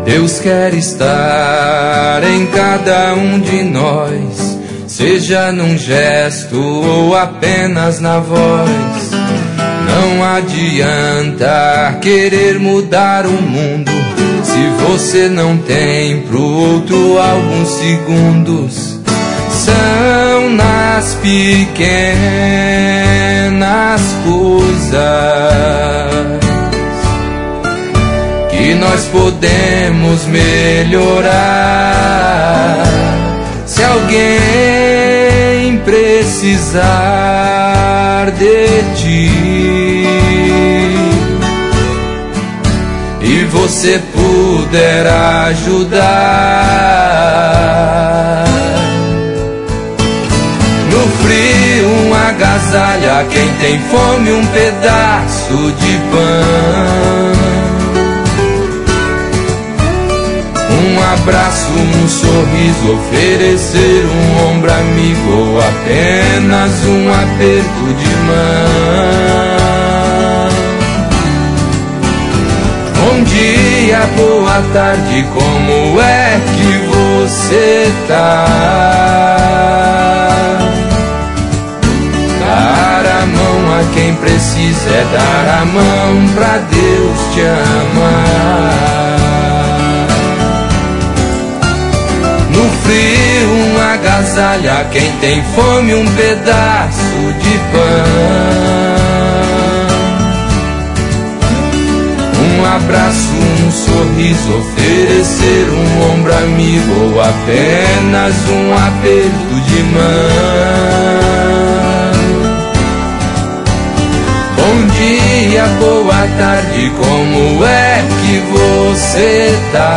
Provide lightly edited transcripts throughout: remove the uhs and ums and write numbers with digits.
Deus quer estar em cada um de nós, seja num gesto ou apenas na voz. Não adianta querer mudar o mundo se você não tem pro outro alguns segundos. São nas pequenas coisas que nós podemos melhorar. Se alguém precisar de ti e você puder ajudar, no frio um agasalho a quem tem fome, um pedaço de pão, um abraço, um sorriso, oferecer um ombro amigo ou apenas um aperto de mão. Bom dia, boa tarde, como é que você tá? Dar a mão a quem precisa é dar a mão pra Deus te amar. No frio um agasalho a quem tem fome, um pedaço de pão, um abraço, um sorriso, oferecer um ombro amigo ou apenas um aperto de mão. Bom dia, boa tarde, como é que você tá?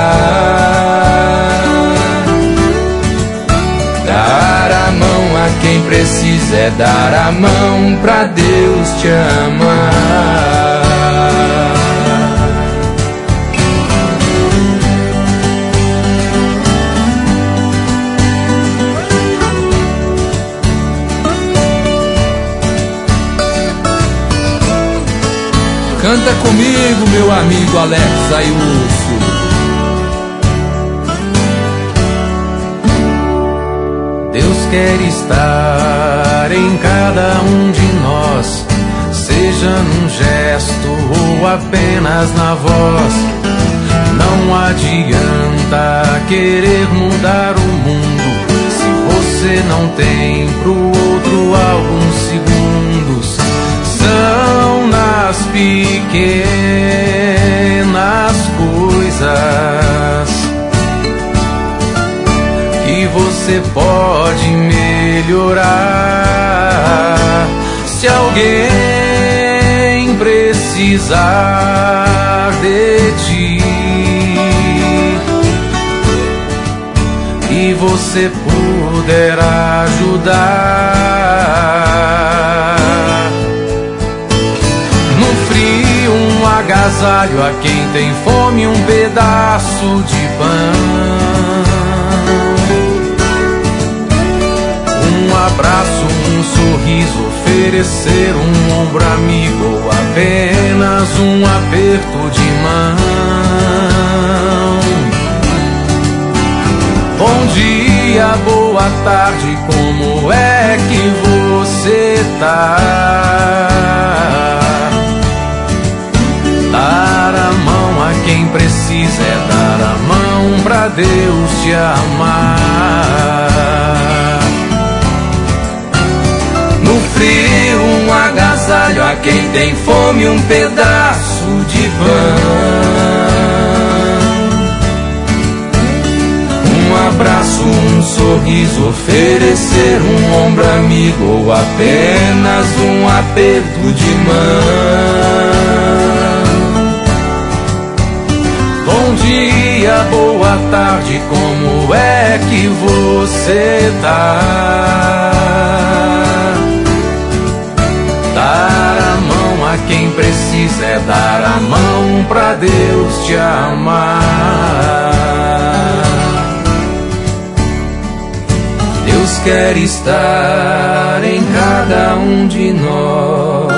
Dar a mão a quem precisa é dar a mão pra Deus te amar. Canta comigo, meu amigo Alex Ayuso. Deus quer estar em cada um de nós, seja num gesto ou apenas na voz. Não adianta querer mudar o mundo se você não tem pro outro alguns segundos. São nas pequenas coisas que você pode melhorar. Se alguém precisar de ti e você puder ajudar, no frio um agasalho a quem tem fome, um pedaço de pão, um abraço, um sorriso, oferecer um ombro amigo ou apenas um aperto de mão. Bom dia, boa tarde, como é que você tá? Dar a mão a quem precisa é dar a mão pra Deus te amar. No frio um agasalho a quem tem fome, um pedaço de pão, um abraço, um sorriso, oferecer um ombro amigo ou apenas um aperto de mão. Bom dia, boa tarde, como é que você tá? Dar a mão a quem precisa é dar a mão pra Deus te amar. Deus quer estar em cada um de nós,